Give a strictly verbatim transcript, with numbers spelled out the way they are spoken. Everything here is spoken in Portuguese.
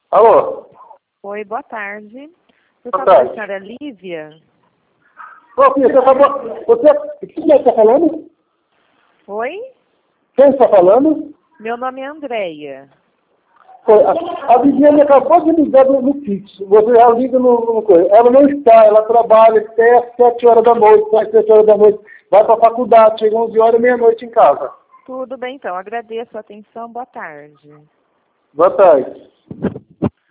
Alô? Oi, boa tarde. Por Boa favor, tarde. a senhora Lívia? Ô, filha, você acabou... Você... Quem é que está falando? Oi? Quem está falando? Meu nome é Andréia. Foi, A, a vizinha me acabou de ligar no, no fixo. Você já liga no, no coisa. Ela não está, ela trabalha até às sete horas da noite, às sete horas da noite. Vai para a faculdade, chega onze horas, meia-noite em casa. Tudo bem, então. Agradeço a atenção. Boa tarde. Boa tarde.